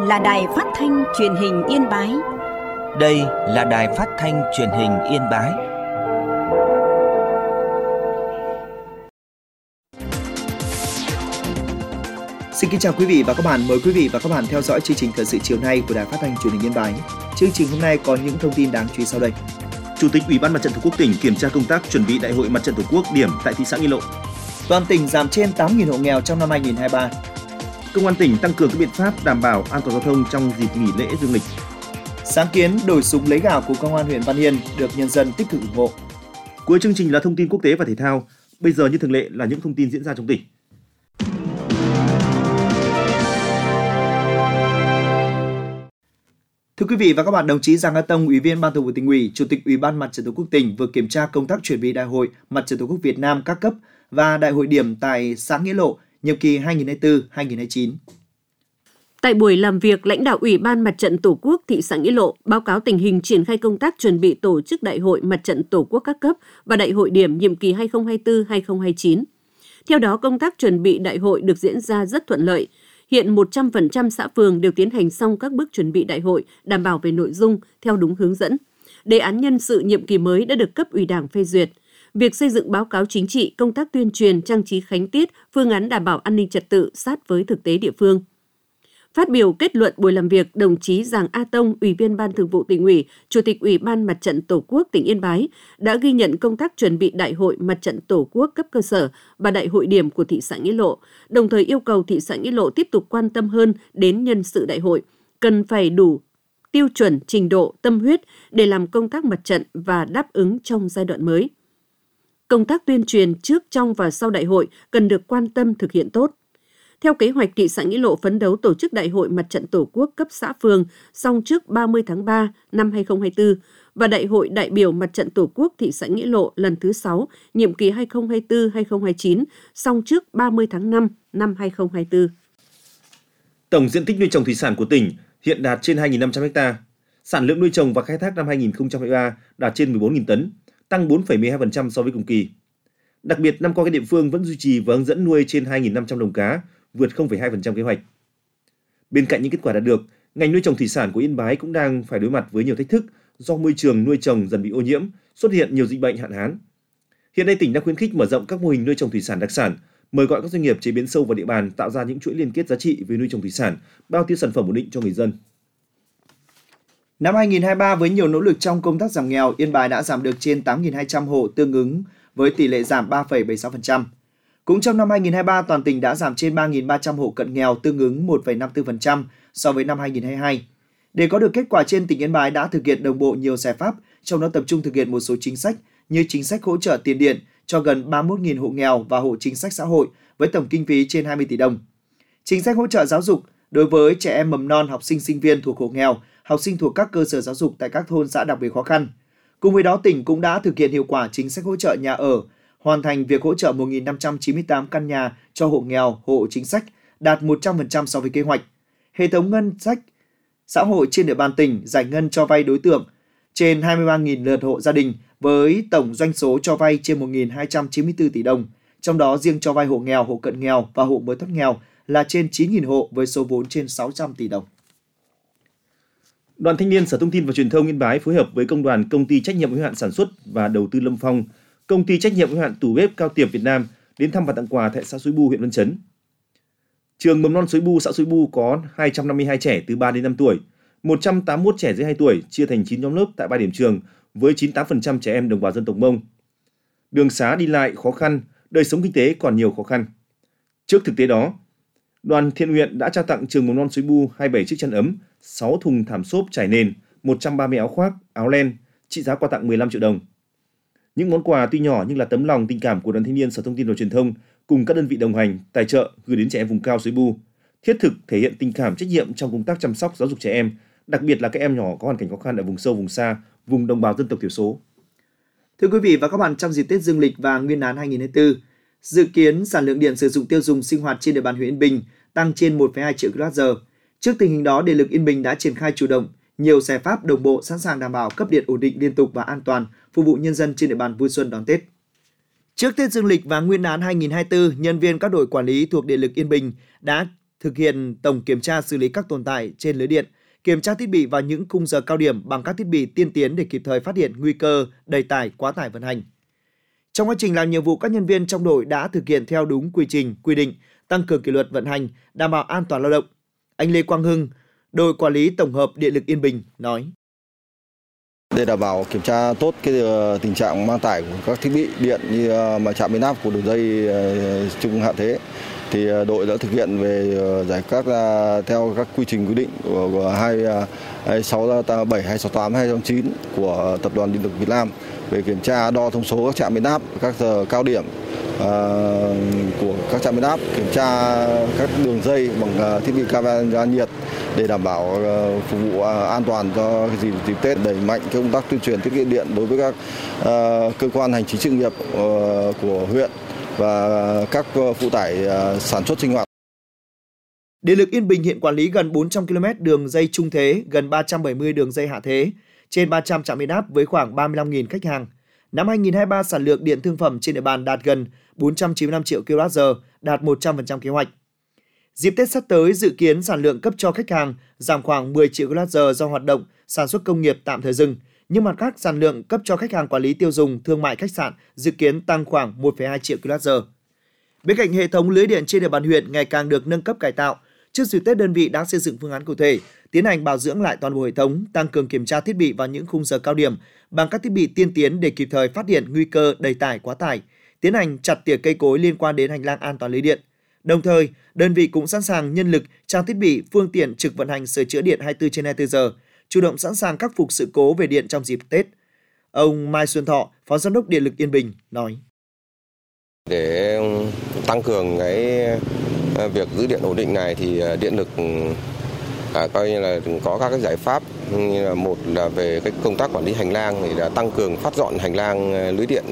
là Đài Phát thanh Truyền hình Yên Bái. Đây là Đài Phát thanh Truyền hình Yên Bái. Xin kính chào quý vị và các bạn. Mời quý vị và các bạn theo dõi chương trình thời sự chiều nay của Đài Phát thanh Truyền hình Yên Bái. Chương trình hôm nay có những thông tin đáng chú ý sau đây. Chủ tịch Ủy ban Mặt trận Tổ quốc tỉnh kiểm tra công tác chuẩn bị Đại hội Mặt trận Tổ quốc điểm tại thị xã Nghi Lộ. Toàn tỉnh giảm trên 8.000 hộ nghèo trong năm 2023. Công an tỉnh tăng cường các biện pháp đảm bảo an toàn giao thông trong dịp nghỉ lễ dương lịch. Sáng kiến đổi súng lấy gạo của Công an huyện Văn Yên được nhân dân tích cực ủng hộ. Cuối chương trình là thông tin quốc tế và thể thao. Bây giờ như thường lệ là những thông tin diễn ra trong tỉnh. Thưa quý vị và các bạn, đồng chí Giàng A Tông, Ủy viên Ban Thường vụ Tỉnh ủy, Chủ tịch Ủy ban Mặt trận Tổ quốc tỉnh vừa kiểm tra công tác chuẩn bị Đại hội Mặt trận Tổ quốc Việt Nam các cấp và Đại hội điểm tại xã Nghĩa Lộ, nhiệm kỳ 2024-2029. Tại buổi làm việc, lãnh đạo Ủy ban Mặt trận Tổ quốc thị xã Nghĩa Lộ báo cáo tình hình triển khai công tác chuẩn bị tổ chức Đại hội Mặt trận Tổ quốc các cấp và Đại hội điểm nhiệm kỳ 2024-2029. Theo đó, công tác chuẩn bị đại hội được diễn ra rất thuận lợi. Hiện 100% xã phường đều tiến hành xong các bước chuẩn bị đại hội, đảm bảo về nội dung theo đúng hướng dẫn. Đề án nhân sự nhiệm kỳ mới đã được cấp ủy Đảng phê duyệt. Việc xây dựng báo cáo chính trị, công tác tuyên truyền, trang trí khánh tiết, phương án đảm bảo an ninh trật tự sát với thực tế địa phương. Phát biểu kết luận buổi làm việc, đồng chí Giàng A Tông, Ủy viên Ban Thường vụ Tỉnh ủy, Chủ tịch Ủy ban Mặt trận Tổ quốc tỉnh Yên Bái đã ghi nhận công tác chuẩn bị Đại hội Mặt trận Tổ quốc cấp cơ sở và Đại hội điểm của thị xã Nghĩa Lộ, đồng thời yêu cầu thị xã Nghĩa Lộ tiếp tục quan tâm hơn đến nhân sự đại hội, cần phải đủ tiêu chuẩn, trình độ, tâm huyết để làm công tác mặt trận và đáp ứng trong giai đoạn mới. Công tác tuyên truyền trước, trong và sau đại hội cần được quan tâm thực hiện tốt. Theo kế hoạch, thị xã Nghĩa Lộ phấn đấu tổ chức Đại hội Mặt trận Tổ quốc cấp xã phường xong trước 30 tháng 3 năm 2024 và Đại hội đại biểu Mặt trận Tổ quốc thị xã Nghĩa Lộ lần thứ 6, nhiệm kỳ 2024-2029 xong trước 30 tháng 5 năm 2024. Tổng diện tích nuôi trồng thủy sản của tỉnh hiện đạt trên 2.500 ha. Sản lượng nuôi trồng và khai thác năm 2023 đạt trên 14.000 tấn, tăng 4,12% so với cùng kỳ. Đặc biệt, năm qua các địa phương vẫn duy trì và hướng dẫn nuôi trên 2.500 lồng cá, vượt 0,2% kế hoạch. Bên cạnh những kết quả đạt được, ngành nuôi trồng thủy sản của Yên Bái cũng đang phải đối mặt với nhiều thách thức do môi trường nuôi trồng dần bị ô nhiễm, xuất hiện nhiều dịch bệnh hạn hán. Hiện nay tỉnh đang khuyến khích mở rộng các mô hình nuôi trồng thủy sản đặc sản, mời gọi các doanh nghiệp chế biến sâu vào địa bàn tạo ra những chuỗi liên kết giá trị về nuôi trồng thủy sản, bao tiêu sản phẩm ổn định cho người dân. Năm 2023 với nhiều nỗ lực trong công tác giảm nghèo, Yên Bái đã giảm được trên 8.200 hộ, tương ứng với tỷ lệ giảm 3,76%. Cũng trong năm 2023, toàn tỉnh đã giảm trên 3.300 hộ cận nghèo, tương ứng 1,54% so với năm 2022. Để có được kết quả trên, tỉnh Yên Bái đã thực hiện đồng bộ nhiều giải pháp, trong đó tập trung thực hiện một số chính sách như chính sách hỗ trợ tiền điện cho gần 31.000 hộ nghèo và hộ chính sách xã hội với tổng kinh phí trên 20 tỷ đồng. Chính sách hỗ trợ giáo dục đối với trẻ em mầm non, học sinh sinh viên thuộc hộ nghèo, học sinh thuộc các cơ sở giáo dục tại các thôn xã đặc biệt khó khăn. Cùng với đó, tỉnh cũng đã thực hiện hiệu quả chính sách hỗ trợ nhà ở, hoàn thành việc hỗ trợ 1.598 căn nhà cho hộ nghèo, hộ chính sách, đạt 100% so với kế hoạch. Hệ thống ngân sách xã hội trên địa bàn tỉnh giải ngân cho vay đối tượng trên 23.000 lượt hộ gia đình với tổng doanh số cho vay trên 1.294 tỷ đồng. Trong đó riêng cho vay hộ nghèo, hộ cận nghèo và hộ mới thoát nghèo là trên 9.000 hộ với số vốn trên 600 tỷ đồng. Đoàn Thanh niên Sở Thông tin và Truyền thông Yên Bái phối hợp với Công đoàn Công ty trách nhiệm hữu hạn sản xuất và đầu tư Lâm Phong, Công ty trách nhiệm hữu hạn tủ bếp Cao Tiệp Việt Nam đến thăm và tặng quà tại xã Suối Bu, huyện Văn Chấn. Trường mầm non Suối Bu, xã Suối Bu có 252 trẻ từ 3 đến 5 tuổi, 181 trẻ dưới 2 tuổi chia thành 9 nhóm lớp tại 3 điểm trường với 98% trẻ em đồng bào dân tộc Mông. Đường xá đi lại khó khăn, đời sống kinh tế còn nhiều khó khăn. Trước thực tế đó, Đoàn Thiện nguyện đã trao tặng trường mầm non Suối Bu 27 chiếc chăn ấm, 6 thùng thảm xốp trải nền, 130 áo khoác, áo len, trị giá quà tặng 15 triệu đồng. Những món quà tuy nhỏ nhưng là tấm lòng tình cảm của Đoàn Thanh niên Sở Thông tin và Truyền thông cùng các đơn vị đồng hành, tài trợ gửi đến trẻ em vùng cao Suối Bu, thiết thực thể hiện tình cảm trách nhiệm trong công tác chăm sóc giáo dục trẻ em, đặc biệt là các em nhỏ có hoàn cảnh khó khăn ở vùng sâu, vùng xa, vùng đồng bào dân tộc thiểu số. Thưa quý vị và các bạn, trong dịp Tết Dương lịch và Nguyên đán 2024, dự kiến sản lượng điện sử dụng tiêu dùng sinh hoạt trên địa bàn huyện Yên Bình tăng trên 1,2 triệu kWh. Trước tình hình đó, Điện lực Yên Bình đã triển khai chủ động nhiều giải pháp đồng bộ sẵn sàng đảm bảo cấp điện ổn định, liên tục và an toàn, phục vụ nhân dân trên địa bàn vui xuân đón Tết. Trước Tết Dương lịch và Nguyên đán 2024, nhân viên các đội quản lý thuộc Điện lực Yên Bình đã thực hiện tổng kiểm tra xử lý các tồn tại trên lưới điện, kiểm tra thiết bị vào những khung giờ cao điểm bằng các thiết bị tiên tiến để kịp thời phát hiện nguy cơ đầy tải, quá tải vận hành. Trong quá trình làm nhiệm vụ, các nhân viên trong đội đã thực hiện theo đúng quy trình, quy định, tăng cường kỷ luật vận hành, đảm bảo an toàn lao động. Anh Lê Quang Hưng, đội quản lý tổng hợp Điện lực Yên Bình nói: Để đảm bảo kiểm tra tốt tình trạng mang tải của các thiết bị điện như trạm biến áp của đường dây trung hạ thế, thì đội đã thực hiện về giải các theo các quy trình quy định của 267, 268, 269 của Tập đoàn Điện lực Việt Nam về kiểm tra đo thông số các trạm biến áp, các giờ cao điểm của các trạm biến áp, kiểm tra các đường dây bằng thiết bị camera nhiệt để đảm bảo phục vụ an toàn cho dịp Tết, đẩy mạnh công tác tuyên truyền tiết kiệm điện đối với các cơ quan hành chính sự nghiệp của huyện và các phụ tải sản xuất sinh hoạt. Điện lực Yên Bình hiện quản lý gần 400 km đường dây trung thế, gần 370 đường dây hạ thế, trên 300 trạm biến áp với khoảng 35.000 khách hàng. Năm 2023, sản lượng điện thương phẩm trên địa bàn đạt gần 495 triệu kWh, đạt 100% kế hoạch. Dịp Tết sắp tới, dự kiến sản lượng cấp cho khách hàng giảm khoảng 10 triệu kWh do hoạt động sản xuất công nghiệp tạm thời dừng, nhưng mặt khác sản lượng cấp cho khách hàng quản lý tiêu dùng, thương mại, khách sạn dự kiến tăng khoảng 1,2 triệu kWh. Bên cạnh hệ thống lưới điện trên địa bàn huyện ngày càng được nâng cấp cải tạo, trước dịp Tết đơn vị đã xây dựng phương án cụ thể, tiến hành bảo dưỡng lại toàn bộ hệ thống, tăng cường kiểm tra thiết bị vào những khung giờ cao điểm bằng các thiết bị tiên tiến để kịp thời phát hiện nguy cơ đầy tải, quá tải, tiến hành chặt tỉa cây cối liên quan đến hành lang an toàn lưới điện. Đồng thời, đơn vị cũng sẵn sàng nhân lực, trang thiết bị, phương tiện trực vận hành sửa chữa điện 24/24 giờ, chủ động sẵn sàng khắc phục sự cố về điện trong dịp Tết. Ông Mai Xuân Thọ, Phó Giám đốc Điện lực Yên Bình nói: Để tăng cường việc giữ điện ổn định này thì điện lực coi như là có các cái giải pháp, như là một là về cái công tác quản lý hành lang thì là tăng cường phát dọn hành lang lưới điện,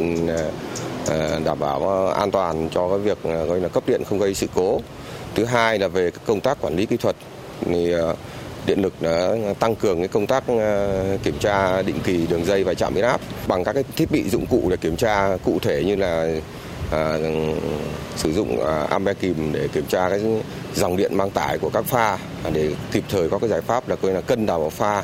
đảm bảo an toàn cho cái việc gọi là cấp điện không gây sự cố. Thứ hai là về công tác quản lý kỹ thuật thì điện lực đã tăng cường cái công tác kiểm tra định kỳ đường dây và trạm biến áp bằng các cái thiết bị dụng cụ để kiểm tra cụ thể, như là sử dụng ampe kìm để kiểm tra cái dòng điện mang tải của các pha để kịp thời có cái giải pháp là coi là cân đảo pha,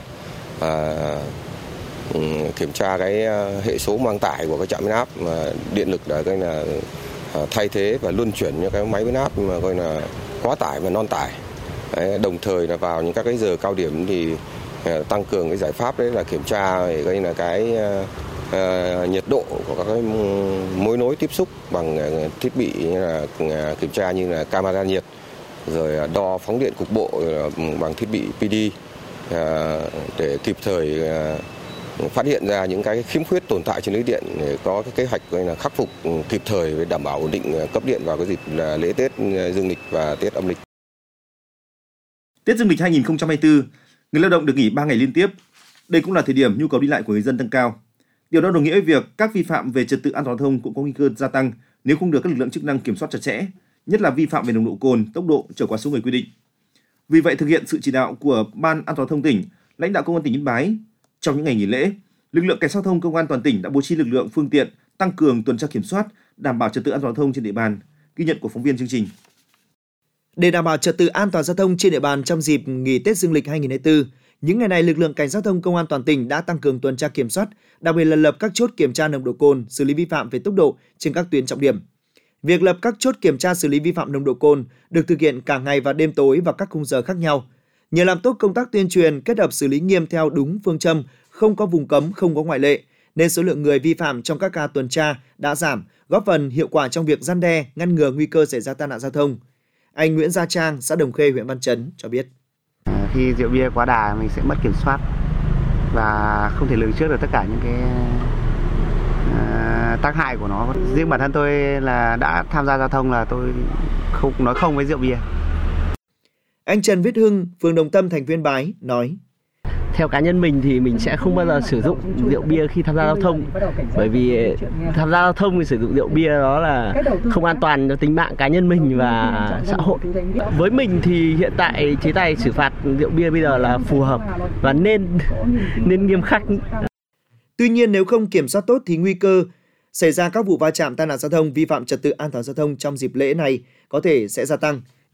kiểm tra cái hệ số mang tải của các trạm biến áp mà điện lực đã coi là thay thế và luân chuyển những cái máy biến áp mà coi là quá tải và non tải. Đấy, đồng thời là vào những các cái giờ cao điểm thì tăng cường cái giải pháp đấy là kiểm tra để coi là cái nhiệt độ của các cái mối nối tiếp xúc bằng thiết bị như là kiểm tra như là camera nhiệt, rồi đo phóng điện cục bộ bằng thiết bị PD để kịp thời phát hiện ra những cái khiếm khuyết tồn tại trên lưới điện để có cái kế hoạch là khắc phục kịp thời để đảm bảo ổn định cấp điện vào cái dịp là lễ Tết Dương lịch và Tết âm lịch. Tết Dương lịch 2024, người lao động được nghỉ 3 ngày liên tiếp. Đây cũng là thời điểm nhu cầu đi lại của người dân tăng cao. Điều đó đồng nghĩa với việc các vi phạm về trật tự an toàn giao thông cũng có nguy cơ gia tăng nếu không được các lực lượng chức năng kiểm soát chặt chẽ, nhất là vi phạm về nồng độ cồn, tốc độ, trở quá số người quy định. Vì vậy, thực hiện sự chỉ đạo của Ban An toàn giao thông tỉnh, lãnh đạo Công an tỉnh Yên Bái, trong những ngày nghỉ lễ, lực lượng cảnh sát giao thông Công an toàn tỉnh đã bố trí lực lượng, phương tiện tăng cường tuần tra kiểm soát, đảm bảo trật tự an toàn giao thông trên địa bàn. Ghi nhận của phóng viên chương trình. Để đảm bảo trật tự an toàn giao thông trên địa bàn trong dịp nghỉ Tết Dương lịch 2024, những ngày này lực lượng cảnh sát giao thông Công an toàn tỉnh đã tăng cường tuần tra kiểm soát, đặc biệt là lập các chốt kiểm tra nồng độ cồn, xử lý vi phạm về tốc độ trên các tuyến trọng điểm. Việc lập các chốt kiểm tra xử lý vi phạm nồng độ cồn được thực hiện cả ngày và đêm tối vào các khung giờ khác nhau. Nhờ làm tốt công tác tuyên truyền kết hợp xử lý nghiêm theo đúng phương châm không có vùng cấm, không có ngoại lệ, nên số lượng người vi phạm trong các ca tuần tra đã giảm, góp phần hiệu quả trong việc răn đe, ngăn ngừa nguy cơ xảy ra tai nạn giao thông. Anh Nguyễn Gia Trang, xã Đồng Khê, huyện Văn Chấn cho biết. Khi rượu bia quá đà mình sẽ mất kiểm soát và không thể lường trước được tất cả những cái tác hại của nó. Riêng bản thân tôi là đã tham gia giao thông là tôi không nói không với rượu bia. Anh Trần Viết Hưng, phường Đồng Tâm, thành phố Yên Bái nói: Theo cá nhân mình thì mình sẽ không bao giờ sử dụng rượu bia khi tham gia giao thông, bởi vì tham gia giao thông thì sử dụng rượu bia đó là không an toàn cho tính mạng cá nhân mình và xã hội. Với mình thì hiện tại chế tài xử phạt rượu bia bây giờ là phù hợp và nên nghiêm khắc. Tuy nhiên, nếu không kiểm soát tốt thì nguy cơ xảy ra các vụ va chạm, tai nạn giao thông, vi phạm trật tự an toàn giao thông trong dịp lễ này có thể sẽ gia tăng.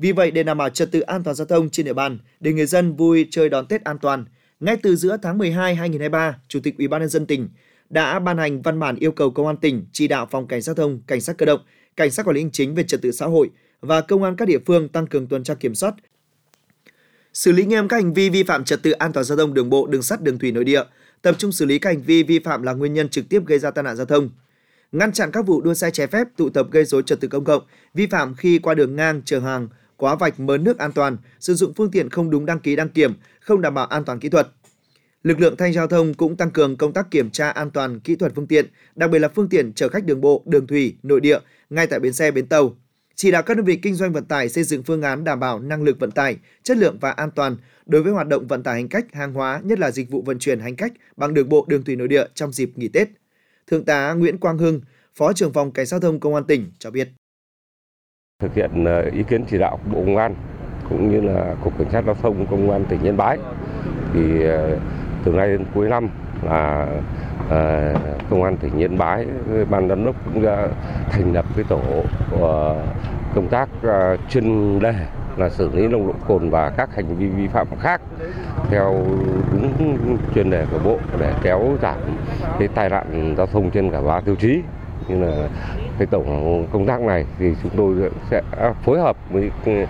Vì vậy, để đảm bảo trật tự an toàn giao thông trên địa bàn, để người dân vui chơi đón Tết an toàn, ngay từ giữa tháng 12 2023, Chủ tịch Ủy ban nhân dân tỉnh đã ban hành văn bản yêu cầu Công an tỉnh chỉ đạo Phòng Cảnh sát giao thông, Cảnh sát cơ động, Cảnh sát quản lý hành chính về trật tự xã hội và công an các địa phương tăng cường tuần tra kiểm soát, xử lý nghiêm các hành vi vi phạm trật tự an toàn giao thông đường bộ, đường sắt, đường thủy nội địa, tập trung xử lý các hành vi vi phạm là nguyên nhân trực tiếp gây ra tai nạn giao thông, ngăn chặn các vụ đua xe trái phép, tụ tập gây rối trật tự công cộng, vi phạm khi qua đường ngang, chở hàng, quá vạch mớn nước an toàn, sử dụng phương tiện không đúng đăng ký đăng kiểm, không đảm bảo an toàn kỹ thuật. Lực lượng thanh tra giao thông cũng tăng cường công tác kiểm tra an toàn kỹ thuật phương tiện, đặc biệt là phương tiện chở khách đường bộ, đường thủy, nội địa ngay tại bến xe, bến tàu. Chỉ đạo các đơn vị kinh doanh vận tải xây dựng phương án đảm bảo năng lực vận tải, chất lượng và an toàn đối với hoạt động vận tải hành khách, hàng hóa, nhất là dịch vụ vận chuyển hành khách bằng đường bộ, đường thủy nội địa trong dịp nghỉ Tết. Thượng tá Nguyễn Quang Hưng, Phó trưởng phòng Cảnh sát giao thông Công an tỉnh cho biết. Thực hiện ý kiến chỉ đạo của Bộ Công an cũng như là Cục Cảnh sát giao thông Công an tỉnh Yên Bái thì từ nay đến cuối năm là Công an tỉnh Yên Bái, ban giám đốc cũng đã thành lập cái tổ công tác chuyên đề là xử lý nồng độ cồn và các hành vi vi phạm khác theo đúng chuyên đề của Bộ để kéo giảm cái tai nạn giao thông trên cả 3 tiêu chí. Như là cái tổ công tác này thì chúng tôi sẽ phối hợp với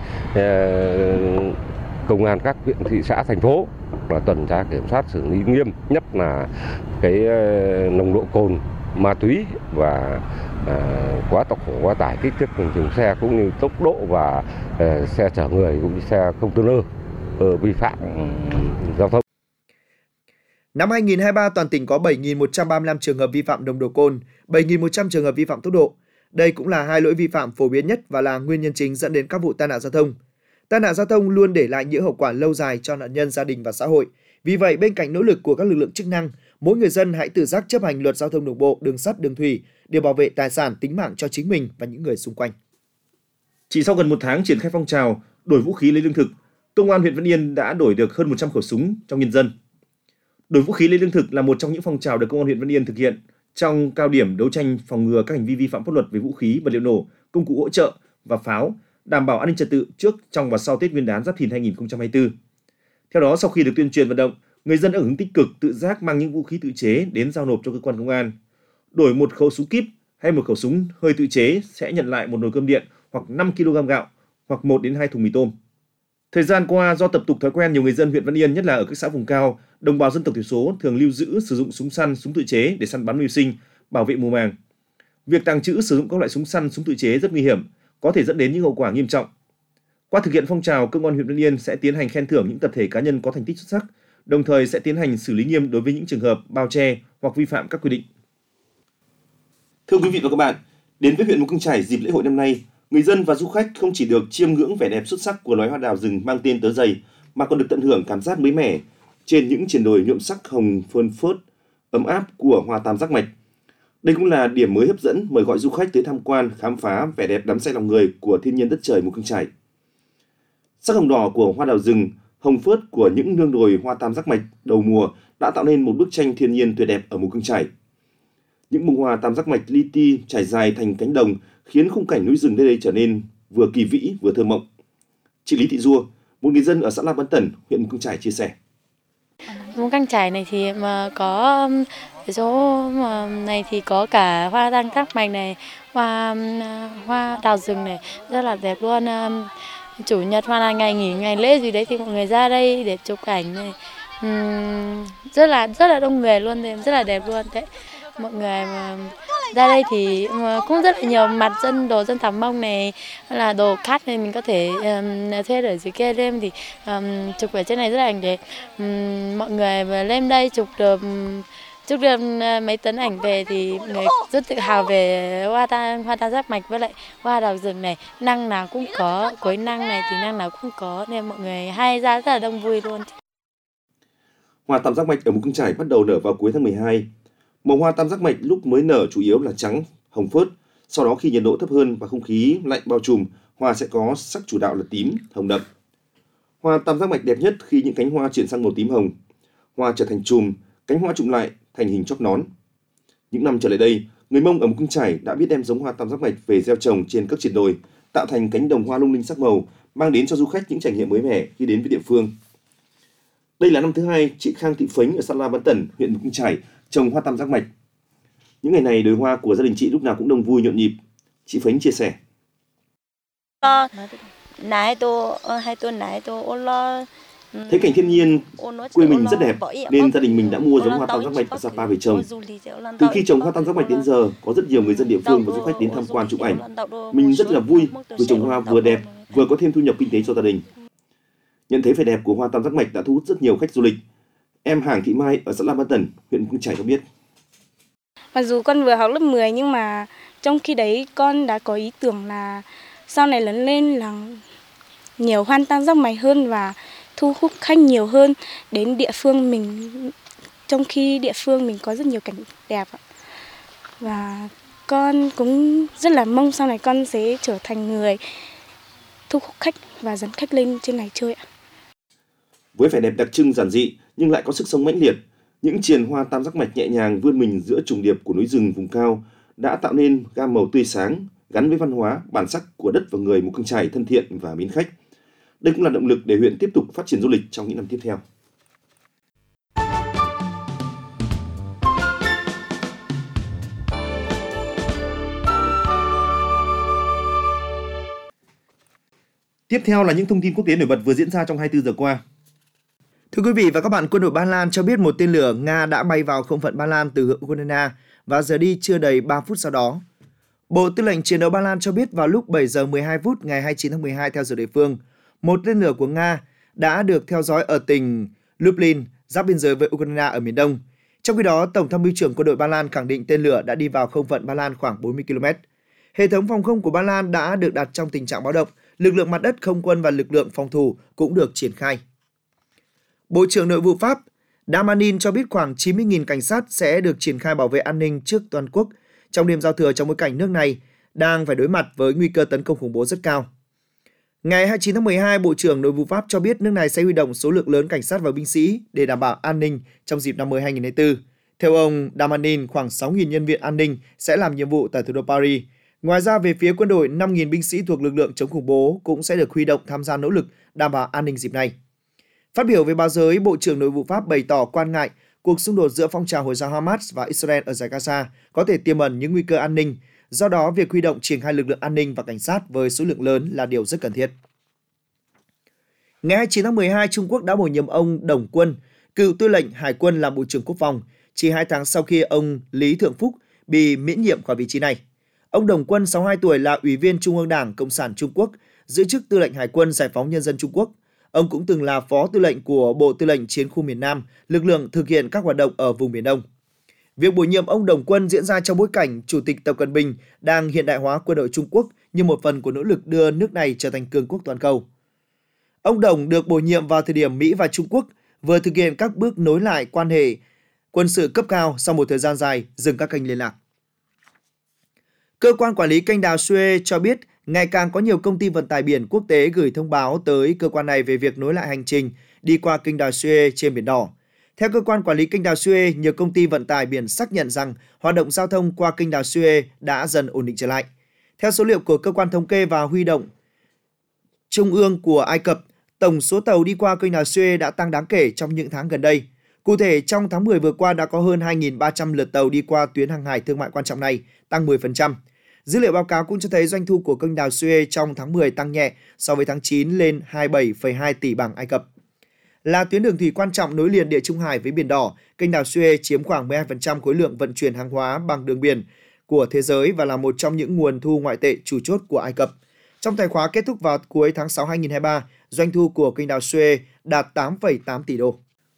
công an các huyện, thị xã, thành phố là tuần tra kiểm soát, xử lý nghiêm, nhất là cái nồng độ cồn, ma túy và quá tốc độ, quá tải, kích thước thành thùng xe cũng như tốc độ và xe chở người cũng như xe container vi phạm giao thông. Năm 2023, toàn tỉnh có 7.135 trường hợp vi phạm nồng độ cồn, 7.100 trường hợp vi phạm tốc độ. Đây cũng là hai lỗi vi phạm phổ biến nhất và là nguyên nhân chính dẫn đến các vụ tai nạn giao thông. Tai nạn giao thông luôn để lại những hậu quả lâu dài cho nạn nhân, gia đình và xã hội. Vì vậy, bên cạnh nỗ lực của các lực lượng chức năng, mỗi người dân hãy tự giác chấp hành luật giao thông đường bộ, đường sắt, đường thủy để bảo vệ tài sản, tính mạng cho chính mình và những người xung quanh. Chỉ sau gần 1 tháng triển khai phong trào đổi vũ khí lấy lương thực, Công an huyện Văn Yên đã đổi được hơn 100 khẩu súng trong nhân dân. Đổi vũ khí lấy lương thực là một trong những phong trào được Công an huyện Văn Yên thực hiện trong cao điểm đấu tranh phòng ngừa các hành vi vi phạm pháp luật về vũ khí, vật liệu nổ, công cụ hỗ trợ và pháo, đảm bảo an ninh trật tự trước, trong và sau Tết Nguyên đán Giáp Thìn 2024. Theo đó, sau khi được tuyên truyền vận động, người dân đã hưởng ứng tích cực, tự giác mang những vũ khí tự chế đến giao nộp cho cơ quan công an. Đổi một khẩu súng kíp hay một khẩu súng hơi tự chế sẽ nhận lại một nồi cơm điện hoặc 5 kg gạo hoặc 1 đến 2 thùng mì tôm. Thời gian qua, do tập tục thói quen, nhiều người dân huyện Văn Yên, nhất là ở các xã vùng cao, đồng bào dân tộc thiểu số thường lưu giữ sử dụng súng săn, súng tự chế để săn bắn mưu sinh, bảo vệ mùa màng. Việc tàng trữ sử dụng các loại súng săn, súng tự chế rất nguy hiểm, có thể dẫn đến những hậu quả nghiêm trọng. Qua thực hiện phong trào, Công an huyện Văn Yên sẽ tiến hành khen thưởng những tập thể cá nhân có thành tích xuất sắc, đồng thời sẽ tiến hành xử lý nghiêm đối với những trường hợp bao che hoặc vi phạm các quy định. Thưa quý vị và các bạn, đến với huyện Mù Căng Chải dịp lễ hội năm nay, người dân và du khách không chỉ được chiêm ngưỡng vẻ đẹp xuất sắc của loài hoa đào rừng mang tên tớ dày, mà còn được tận hưởng cảm giác mới mẻ trên những triển đồi nhuộm sắc hồng phơn phớt, ấm áp của hoa tam giác mạch. Đây cũng là điểm mới hấp dẫn mời gọi du khách tới tham quan, khám phá vẻ đẹp đắm say lòng người của thiên nhiên đất trời Mù Căng Chải. Sắc hồng đỏ của hoa đào rừng, hồng phớt của những nương đồi hoa tam giác mạch đầu mùa đã tạo nên một bức tranh thiên nhiên tuyệt đẹp ở Mù Căng Chải. Những bông hoa tam giác mạch li ti trải dài thành cánh đồng khiến khung cảnh núi rừng nơi đây trở nên vừa kỳ vĩ vừa thơ mộng. Chị Lý Thị Dua, một người dân ở xã Lam Văn Tẩn, huyện Mù Căng Chải chia sẻ. Mù Căng Chải này thì mà có chỗ này thì có cả hoa tam giác mạch này, hoa đào rừng này rất là đẹp luôn. Chủ nhật hoặc là ngày nghỉ, ngày lễ gì đấy thì mọi người ra đây để chụp ảnh này, rất là đông người luôn, rất là đẹp luôn đấy. Mọi người mà ra đây thì cũng rất là nhiều mặt đồ dân tộc Mông này, là đồ cát này mình có thể thuê ở dưới kia đêm thì chụp ở trên này rất là đẹp. Mọi người mà lên đây chụp được mấy tấn ảnh về thì người rất tự hào về hoa tam giác mạch với lại hoa đào rừng này. Năng nào cũng có, cuối năng này thì năng nào cũng có, nên mọi người hay ra rất là đông vui luôn. Hoa tam giác mạch ở Mù Căng Chải bắt đầu nở vào cuối tháng 12. Màu hoa tam giác mạch lúc mới nở chủ yếu là trắng, hồng phớt. Sau đó khi nhiệt độ thấp hơn và không khí lạnh bao trùm, hoa sẽ có sắc chủ đạo là tím, hồng đậm. Hoa tam giác mạch đẹp nhất khi những cánh hoa chuyển sang màu tím hồng. Hoa trở thành chùm, cánh hoa chụm lại thành hình chóp nón. Những năm trở lại đây, người Mông ở Mù Căng Chải đã biết đem giống hoa tam giác mạch về gieo trồng trên các triển đồi, tạo thành cánh đồng hoa lung linh sắc màu mang đến cho du khách những trải nghiệm mới mẻ khi đến với địa phương. Đây là năm thứ hai chị Khang Thị Phánh ở xã La Bán Tần, huyện Mù Căng Chải trồng hoa tam giác mạch. Những ngày này đồi hoa của gia đình chị lúc nào cũng đông vui nhộn nhịp. Chị Phánh chia sẻ. Thấy cảnh thiên nhiên quê mình rất đẹp nên gia đình mình đã mua giống hoa tam giác mạch ở Sapa về trồng. Từ khi trồng hoa tam giác mạch đến giờ, có rất nhiều người dân địa phương và du khách đến tham quan chụp ảnh. Mình rất là vui, vừa trồng hoa vừa đẹp, vừa có thêm thu nhập kinh tế cho gia đình. Nhận thấy vẻ đẹp của hoa tam giác mạch đã thu hút rất nhiều khách du lịch. Em Hàng Thị Mai ở xã La Bán Tần, huyện Mù Căng Chải cho biết. Mặc dù con vừa học lớp 10 nhưng mà trong khi đấy con đã có ý tưởng là sau này lớn lên là nhiều hoa tam giác mạch hơn và thu hút khách nhiều hơn đến địa phương mình, trong khi địa phương mình có rất nhiều cảnh đẹp. Và con cũng rất là mong sau này con sẽ trở thành người thu hút khách và dẫn khách lên trên này chơi. Với vẻ đẹp đặc trưng giản dị nhưng lại có sức sống mãnh liệt, những triền hoa tam giác mạch nhẹ nhàng vươn mình giữa trùng điệp của núi rừng vùng cao đã tạo nên gam màu tươi sáng gắn với văn hóa, bản sắc của đất và người Mù Căng Chải thân thiện và mến khách. Đây cũng là động lực để huyện tiếp tục phát triển du lịch trong những năm tiếp theo. Tiếp theo là những thông tin quốc tế nổi bật vừa diễn ra trong 24 giờ qua. Thưa quý vị và các bạn, quân đội Ba Lan cho biết một tên lửa Nga đã bay vào không phận Ba Lan từ Ukraine và rời đi chưa đầy 3 phút sau đó. Bộ Tư lệnh Chiến đấu Ba Lan cho biết vào lúc 7 giờ 12 phút ngày 29 tháng 12 theo giờ địa phương, một tên lửa của Nga đã được theo dõi ở tỉnh Lublin, giáp biên giới với Ukraine ở miền Đông. Trong khi đó, Tổng tham mưu trưởng quân đội Ba Lan khẳng định tên lửa đã đi vào không phận Ba Lan khoảng 40 km. Hệ thống phòng không của Ba Lan đã được đặt trong tình trạng báo động, lực lượng mặt đất, không quân và lực lượng phòng thủ cũng được triển khai. Bộ trưởng Nội vụ Pháp Darmanin cho biết khoảng 90.000 cảnh sát sẽ được triển khai bảo vệ an ninh trước toàn quốc trong đêm giao thừa trong bối cảnh nước này đang phải đối mặt với nguy cơ tấn công khủng bố rất cao. Ngày 29 tháng 12, Bộ trưởng Nội vụ Pháp cho biết nước này sẽ huy động số lượng lớn cảnh sát và binh sĩ để đảm bảo an ninh trong dịp năm mới 2024. Theo ông Darmanin, khoảng 6.000 nhân viên an ninh sẽ làm nhiệm vụ tại thủ đô Paris. Ngoài ra, về phía quân đội, 5.000 binh sĩ thuộc lực lượng chống khủng bố cũng sẽ được huy động tham gia nỗ lực đảm bảo an ninh dịp này. Phát biểu với báo giới, Bộ trưởng Nội vụ Pháp bày tỏ quan ngại cuộc xung đột giữa phong trào Hồi giáo Hamas và Israel ở Dải Gaza có thể tiềm ẩn những nguy cơ an ninh. Do đó, việc huy động triển khai lực lượng an ninh và cảnh sát với số lượng lớn là điều rất cần thiết. Ngày 29 tháng 12, Trung Quốc đã bổ nhiệm ông Đồng Quân, cựu tư lệnh Hải quân làm Bộ trưởng Quốc phòng, chỉ 2 tháng sau khi ông Lý Thượng Phúc bị miễn nhiệm khỏi vị trí này. Ông Đồng Quân, 62 tuổi, là Ủy viên Trung ương Đảng Cộng sản Trung Quốc, giữ chức Tư lệnh Hải quân Giải phóng Nhân dân Trung Quốc. Ông cũng từng là Phó Tư lệnh của Bộ Tư lệnh Chiến khu miền Nam, lực lượng thực hiện các hoạt động ở vùng Biển Đông. Việc bổ nhiệm ông Đồng Quân diễn ra trong bối cảnh Chủ tịch Tập Cận Bình đang hiện đại hóa quân đội Trung Quốc như một phần của nỗ lực đưa nước này trở thành cường quốc toàn cầu. Ông Đồng được bổ nhiệm vào thời điểm Mỹ và Trung Quốc vừa thực hiện các bước nối lại quan hệ quân sự cấp cao sau một thời gian dài dừng các kênh liên lạc. Cơ quan quản lý kênh đào Suez cho biết ngày càng có nhiều công ty vận tải biển quốc tế gửi thông báo tới cơ quan này về việc nối lại hành trình đi qua kênh đào Suez trên Biển Đỏ. Theo cơ quan quản lý kênh đào Suez, nhiều công ty vận tải biển xác nhận rằng hoạt động giao thông qua kênh đào Suez đã dần ổn định trở lại. Theo số liệu của cơ quan thống kê và huy động trung ương của Ai Cập, tổng số tàu đi qua kênh đào Suez đã tăng đáng kể trong những tháng gần đây. Cụ thể, trong tháng 10 vừa qua đã có hơn 2.300 lượt tàu đi qua tuyến hàng hải thương mại quan trọng này, tăng 10%. Dữ liệu báo cáo cũng cho thấy doanh thu của kênh đào Suez trong tháng 10 tăng nhẹ so với tháng 9 lên 27,2 tỷ bảng Ai Cập. Là tuyến đường thủy quan trọng nối liền Địa Trung Hải với Biển Đỏ, kênh đào Suez chiếm khoảng 12% khối lượng vận chuyển hàng hóa bằng đường biển của thế giới và là một trong những nguồn thu ngoại tệ chủ chốt của Ai Cập. Trong tài khóa kết thúc vào cuối tháng 6 2023, doanh thu của kênh đào Suez đạt 8,8 tỷ đô.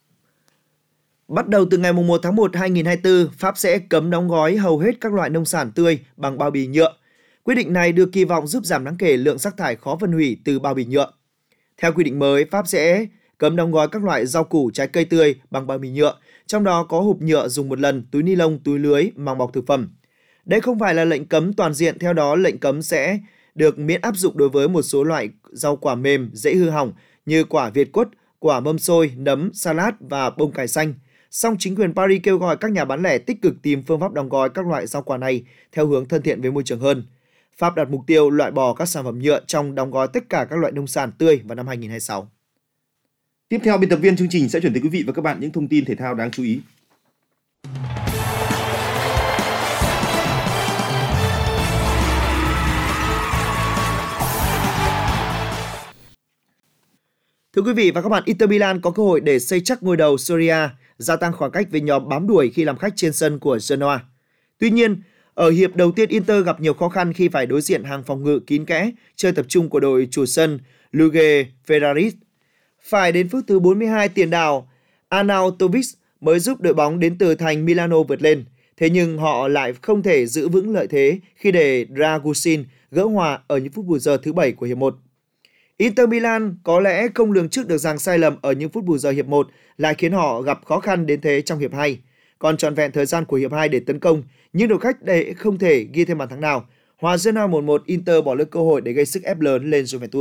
Bắt đầu từ ngày 1 tháng 1 2024, Pháp sẽ cấm đóng gói hầu hết các loại nông sản tươi bằng bao bì nhựa. Quyết định này được kỳ vọng giúp giảm đáng kể lượng rác thải khó phân hủy từ bao bì nhựa. Theo quy định mới, Pháp sẽ cấm đóng gói các loại rau củ, trái cây tươi bằng bao bì nhựa, trong đó có hộp nhựa dùng một lần, túi ni lông, túi lưới, màng bọc thực phẩm. Đây không phải là lệnh cấm toàn diện, theo đó lệnh cấm sẽ được miễn áp dụng đối với một số loại rau quả mềm dễ hư hỏng như quả Việt quất, quả mâm xôi, nấm, salad và bông cải xanh. Song chính quyền Paris kêu gọi các nhà bán lẻ tích cực tìm phương pháp đóng gói các loại rau quả này theo hướng thân thiện với môi trường hơn. Pháp đặt mục tiêu loại bỏ các sản phẩm nhựa trong đóng gói tất cả các loại nông sản tươi vào năm 2026. Tiếp theo, biên tập viên chương trình sẽ chuyển tới quý vị và các bạn những thông tin thể thao đáng chú ý. Thưa quý vị và các bạn, Inter Milan có cơ hội để xây chắc ngôi đầu Serie A, gia tăng khoảng cách với nhóm bám đuổi khi làm khách trên sân của Genoa. Tuy nhiên, ở hiệp đầu tiên Inter gặp nhiều khó khăn khi phải đối diện hàng phòng ngự kín kẽ, chơi tập trung của đội chủ sân Luigi Ferraris. Phải đến phút thứ 42, tiền đạo Arnautovic mới giúp đội bóng đến từ thành Milano vượt lên. Thế nhưng họ lại không thể giữ vững lợi thế khi để Dragusin gỡ hòa ở những phút bù giờ thứ 7 của hiệp 1. Inter Milan có lẽ không lường trước được rằng sai lầm ở những phút bù giờ hiệp 1 lại khiến họ gặp khó khăn đến thế trong hiệp 2. Còn trọn vẹn thời gian của hiệp 2 để tấn công, nhưng đội khách để không thể ghi thêm bàn thắng nào. Hòa Genoa 1-1, Inter bỏ lỡ cơ hội để gây sức ép lớn lên Juventus.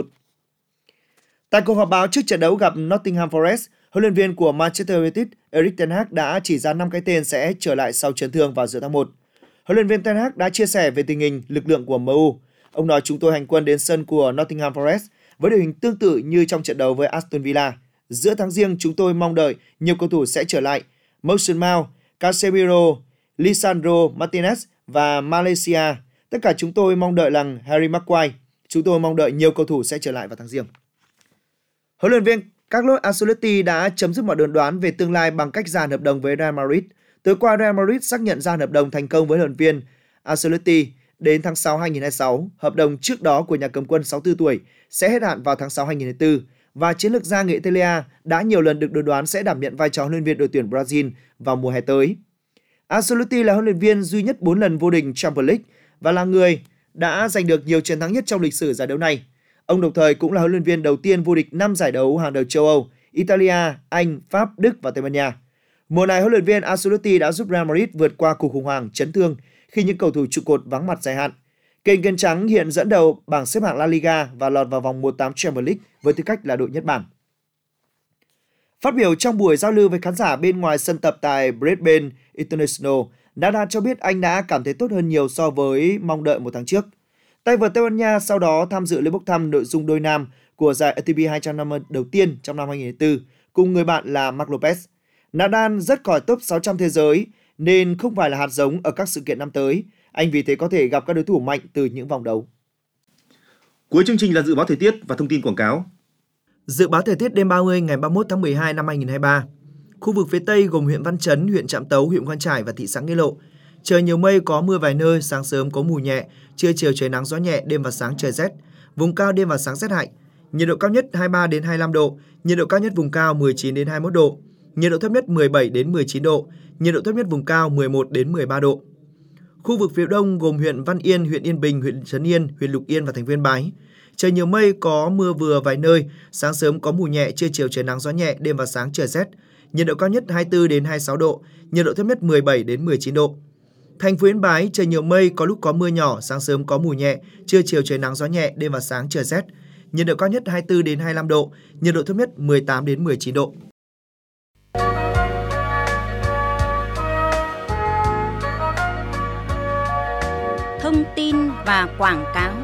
Tại cuộc họp báo trước trận đấu gặp Nottingham Forest, huấn luyện viên của Manchester United Erik ten Hag đã chỉ ra 5 cái tên sẽ trở lại sau chấn thương vào giữa tháng 1. Huấn luyện viên ten Hag đã chia sẻ về tình hình lực lượng của MU. Ông nói: "Chúng tôi hành quân đến sân của Nottingham Forest với đội hình tương tự như trong trận đấu với Aston Villa. Giữa tháng Giêng chúng tôi mong đợi nhiều cầu thủ sẽ trở lại: Mason Mount, Casemiro, Lisandro Martinez và Malaysia. Tất cả chúng tôi mong đợi rằng Harry Maguire. Chúng tôi mong đợi nhiều cầu thủ sẽ trở lại vào tháng Giêng." Huấn luyện viên Carlo Ancelotti đã chấm dứt mọi đồn đoán về tương lai bằng cách gia hạn hợp đồng với Real Madrid. Tối qua, Real Madrid xác nhận gia hạn hợp đồng thành công với huấn luyện viên Ancelotti đến tháng 6 2026. Hợp đồng trước đó của nhà cầm quân 64 tuổi sẽ hết hạn vào tháng 6 2024 và chiến lược gia người Italia đã nhiều lần được đồn đoán sẽ đảm nhận vai trò huấn luyện viên đội tuyển Brazil vào mùa hè tới. Ancelotti là huấn luyện viên duy nhất 4 lần vô địch Champions League và là người đã giành được nhiều chiến thắng nhất trong lịch sử giải đấu này. Ông đồng thời cũng là huấn luyện viên đầu tiên vô địch 5 giải đấu hàng đầu châu Âu, Italia, Anh, Pháp, Đức và Tây Ban Nha. Mùa này, huấn luyện viên Ancelotti đã giúp Real Madrid vượt qua cuộc khủng hoảng chấn thương khi những cầu thủ trụ cột vắng mặt dài hạn. Kênh Gân Trắng hiện dẫn đầu bảng xếp hạng La Liga và lọt vào vòng 1/8 Champions League với tư cách là đội nhất bảng. Phát biểu trong buổi giao lưu với khán giả bên ngoài sân tập tại Brisbane International, Nadal cho biết anh đã cảm thấy tốt hơn nhiều so với mong đợi một tháng trước. Tay vợt Tây Ban Nha sau đó tham dự lễ bốc thăm nội dung đôi nam của giải ATP 250 đầu tiên trong năm 2004 cùng người bạn là Marc Lopez. Nadal rất khỏi top 600 thế giới nên không phải là hạt giống ở các sự kiện năm tới. Anh vì thế có thể gặp các đối thủ mạnh từ những vòng đấu. Cuối chương trình là dự báo thời tiết và thông tin quảng cáo. Dự báo thời tiết đêm 30 ngày 31 tháng 12 năm 2023. Khu vực phía Tây gồm huyện Văn Chấn, huyện Trạm Tấu, huyện Quan Trải và thị xã Nghĩa Lộ. Trời nhiều mây, có mưa vài nơi, sáng sớm có mù nhẹ, trưa chiều trời nắng gió nhẹ, đêm và sáng trời rét. Vùng cao đêm và sáng rét hại. Nhiệt độ cao nhất 23 đến 25 độ, nhiệt độ cao nhất vùng cao 19 đến 21 độ, nhiệt độ thấp nhất 17 đến 19 độ, nhiệt độ thấp nhất vùng cao 11 đến 13 độ. Khu vực phía Đông gồm huyện Văn Yên, huyện Yên Bình, huyện Trấn Yên, huyện Lục Yên và thành phố Yên Bái. Trời nhiều mây, có mưa vừa vài nơi, sáng sớm có mù nhẹ, trưa chiều trời nắng gió nhẹ, đêm và sáng trời rét. Nhiệt độ cao nhất 24 đến 26 độ, nhiệt độ thấp nhất 17 đến 19 độ. Thành phố Yên Bái trời nhiều mây, có lúc có mưa nhỏ, sáng sớm có mù nhẹ, trưa chiều trời nắng gió nhẹ, đêm và sáng trời rét. Nhiệt độ cao nhất 24 đến 25 độ, nhiệt độ thấp nhất 18 đến 19 độ. Thông tin và quảng cáo.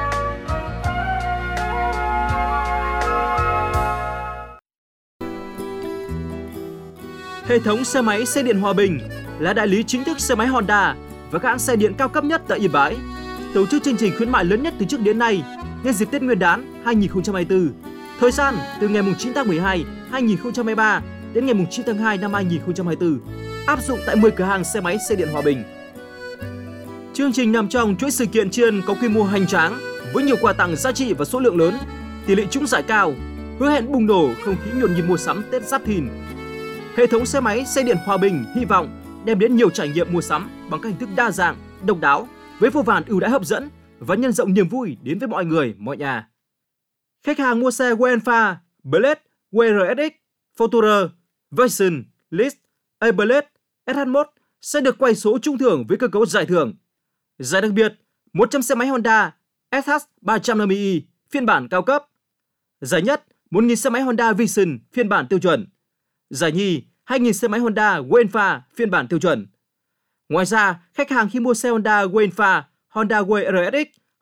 Hệ thống xe máy xe điện Hòa Bình là đại lý chính thức xe máy Honda và các hãng xe điện cao cấp nhất tại Yên Bái. Tổ chức chương trình khuyến mại lớn nhất từ trước đến nay nhân dịp Tết Nguyên đán 2024. Thời gian từ ngày 9 tháng 12 2023 đến ngày 9 tháng 2 năm 2024. Áp dụng tại 10 cửa hàng xe máy xe điện Hòa Bình. Chương trình nằm trong chuỗi sự kiện tri ân có quy mô hoành tráng với nhiều quà tặng giá trị và số lượng lớn, tỷ lệ trúng giải cao, hứa hẹn bùng nổ không khí nhộn nhịp mua sắm Tết Giáp Thìn. Hệ thống xe máy xe điện Hòa Bình hy vọng đem đến nhiều trải nghiệm mua sắm bằng các hình thức đa dạng, độc đáo với vô vàn ưu đãi hấp dẫn và nhân rộng niềm vui đến với mọi người, mọi nhà. Khách hàng mua xe Wenfa, Blade, WRSX, Fortuner, Vision, List, A-Blade, SH1 sẽ được quay số trúng thưởng với cơ cấu giải thưởng. Giải đặc biệt, 100 xe máy Honda SH350i phiên bản cao cấp. Giải nhất, 1.000 xe máy Honda Vision phiên bản tiêu chuẩn. Giải nhì, 2.000 xe máy Honda Wenfa phiên bản tiêu chuẩn. Ngoài ra, khách hàng khi mua xe Honda Wenfa, Honda WRSX,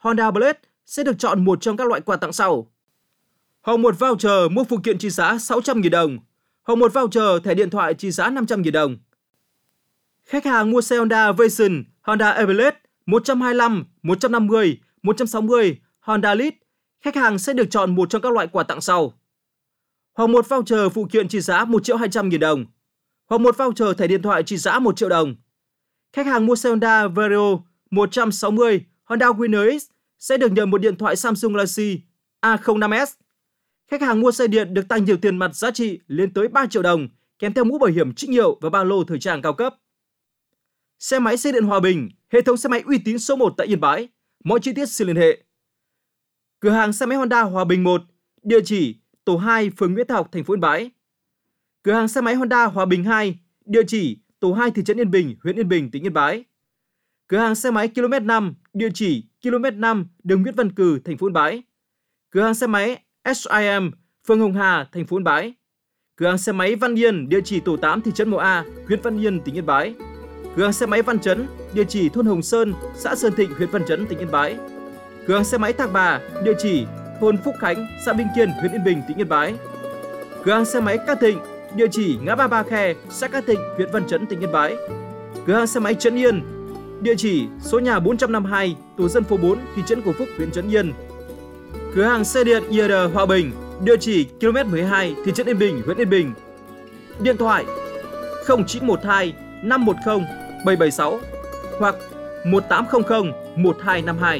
Honda Blade sẽ được chọn một trong các loại quà tặng sau. Hoặc một voucher mua phụ kiện trị giá 600.000 đồng, hoặc một voucher thẻ điện thoại trị giá 500.000 đồng. Khách hàng mua xe Honda Vision, Honda Everest 125, 150, 160, Honda Lead, khách hàng sẽ được chọn một trong các loại quà tặng sau. Hoặc một voucher phụ kiện trị giá 1.200.000 đồng, hoặc một voucher thẻ điện thoại trị giá 1 triệu đồng. Khách hàng mua xe Honda Vario 160, Honda Winner X sẽ được nhận một điện thoại Samsung Galaxy A05s. Khách hàng mua xe điện được tăng nhiều tiền mặt giá trị lên tới 3 triệu đồng, kèm theo mũ bảo hiểm trích hiệu và ba lô thời trang cao cấp. Xe máy xe điện Hòa Bình, hệ thống xe máy uy tín số 1 tại Yên Bái. Mọi chi tiết xin liên hệ. Cửa hàng xe máy Honda Hòa Bình 1, địa chỉ tổ 2, phường Nguyễn Thái Học, thành phố Yên Bái. Cửa hàng xe máy Honda Hòa Bình 2, địa chỉ tổ 2, thị trấn Yên Bình, huyện Yên Bình, tỉnh Yên Bái. Cửa hàng xe máy km 5, địa chỉ km 5, đường Nguyễn Văn Cừ, thành phố Yên Bái. Cửa hàng xe máy SIM, phường Hồng Hà, thành phố Yên Bái. Cửa hàng xe máy Văn Yên, địa chỉ tổ 8, thị trấn Mộ A, huyện Văn Yên, tỉnh Yên Bái. Cửa hàng xe máy Văn Chấn, địa chỉ thôn Hồng Sơn, xã Sơn Thịnh, huyện Văn Chấn, tỉnh Yên Bái. Cửa hàng xe máy Thác Bà, địa chỉ thôn Phúc Khánh, xã Vinh Kiên, huyện Yên Bình, tỉnh Yên Bái. Cửa hàng xe máy Cát Thịnh, địa chỉ ngã ba Ba Khe, xã Cát Thịnh, huyện Văn Chấn, tỉnh Yên Bái. Cửa hàng xe máy Trấn Yên, địa chỉ số nhà 452, tổ dân phố 4, thị trấn Cổ Phúc, huyện Trấn Yên. Cửa hàng xe điện IR Hòa Bình, địa chỉ km 12, thị trấn Yên Bình, huyện Yên Bình. Điện thoại 0912 510 776 hoặc 1800 1252.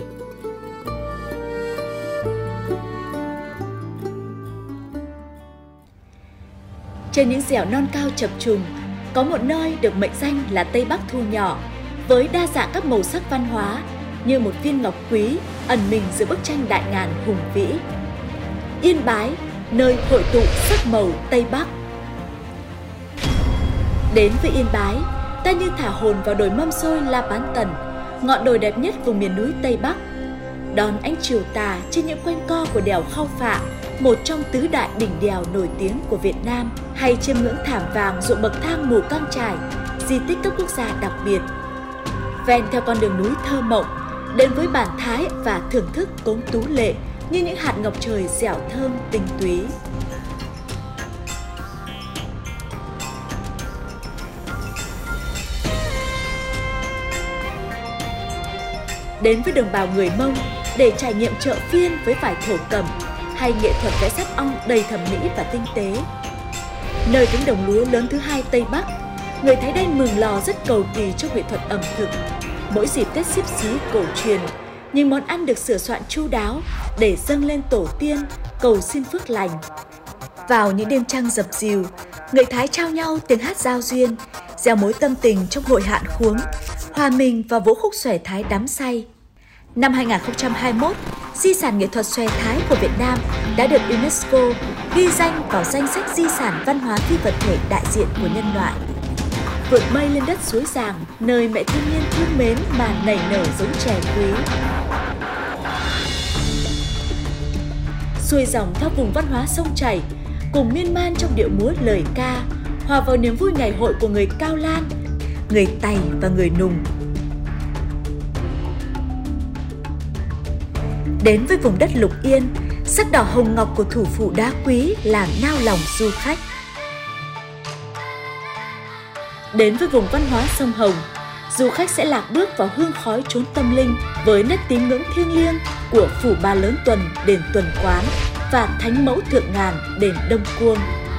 Trên những dẻo non cao chập trùng, có một nơi được mệnh danh là Tây Bắc thu nhỏ, với đa dạng các màu sắc văn hóa như một viên ngọc quý ẩn mình giữa bức tranh đại ngàn hùng vĩ. Yên Bái, nơi hội tụ sắc màu Tây Bắc. Đến với Yên Bái, ta như thả hồn vào đồi mâm xôi La Bán Tần, ngọn đồi đẹp nhất vùng miền núi Tây Bắc. Đón ánh chiều tà trên những quanh co của đèo Khao Phạ, một trong tứ đại đỉnh đèo nổi tiếng của Việt Nam, hay chiêm ngưỡng thảm vàng ruộng bậc thang Mù Căng Chải, di tích cấp quốc gia đặc biệt. Ven theo con đường núi thơ mộng, đến với bản Thái và thưởng thức cốm tú lệ như những hạt ngọc trời dẻo thơm tinh túy. Đến với đồng bào người Mông để trải nghiệm chợ phiên với vải thổ cẩm hay nghệ thuật vẽ sáp ong đầy thẩm mỹ và tinh tế. Nơi cánh đồng lúa lớn thứ hai Tây Bắc, người Thái Đen Mường Lò rất cầu kỳ trong nghệ thuật ẩm thực. Mỗi dịp Tết Xíp Xí cổ truyền, những món ăn được sửa soạn chu đáo để dâng lên tổ tiên, cầu xin phước lành. Vào những đêm trăng dập dìu, người Thái trao nhau tiếng hát giao duyên, gieo mối tâm tình trong hội hạn khuống, hòa mình vào vũ khúc xòe Thái đắm say. Năm 2021, di sản nghệ thuật xòe Thái của Việt Nam đã được UNESCO ghi danh vào danh sách di sản văn hóa phi vật thể đại diện của nhân loại. Vượt mây lên đất suối Giàng, nơi mẹ thiên nhiên thương mến mà nảy nở giống chè quý. Xuôi dòng theo vùng văn hóa sông chảy, cùng miên man trong điệu múa lời ca, hòa vào niềm vui ngày hội của người Cao Lan, người Tày và người Nùng. Đến với vùng đất Lục Yên, sắc đỏ hồng ngọc của thủ phủ đá quý làm nao lòng du khách. Đến với vùng văn hóa sông Hồng, du khách sẽ lạc bước vào hương khói chốn tâm linh với nét tín ngưỡng thiêng liêng của phủ Ba Lớn Tuần, đền Tuần Quán và Thánh Mẫu Thượng Ngàn, đền Đông Cuông.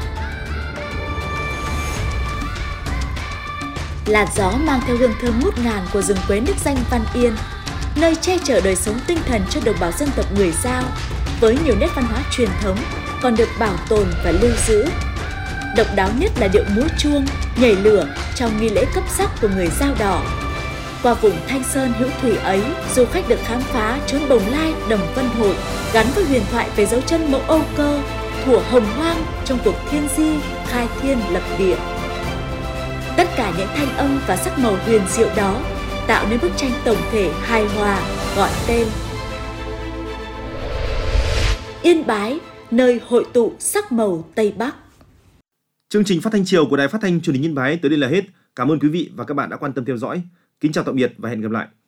Làn gió mang theo hương thơm ngút ngàn của rừng quế nước danh Văn Yên, nơi che chở đời sống tinh thần cho đồng bào dân tộc người Dao, với nhiều nét văn hóa truyền thống còn được bảo tồn và lưu giữ. Độc đáo nhất là điệu múa chuông, nhảy lửa trong nghi lễ cấp sắc của người Dao Đỏ. Qua vùng Thanh Sơn hữu thủy ấy, du khách được khám phá chốn Bồng Lai, Đồng Vân Hội, gắn với huyền thoại về dấu chân mẫu Âu Cơ, thuở hồng hoang trong cuộc thiên di, khai thiên lập địa. Tất cả những thanh âm và sắc màu huyền diệu đó tạo nên bức tranh tổng thể hài hòa gọi tên Yên Bái, nơi hội tụ sắc màu Tây Bắc. Chương trình phát thanh chiều của Đài Phát thanh Truyền hình Yên Bái tới đây là hết. Cảm ơn quý vị và các bạn đã quan tâm theo dõi. Kính chào tạm biệt và hẹn gặp lại.